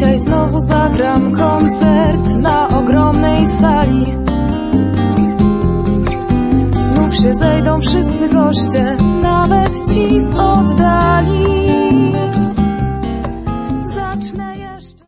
Dzisiaj znowu zagram koncert na ogromnej sali. Znów się zejdą wszyscy goście, nawet ci z oddali.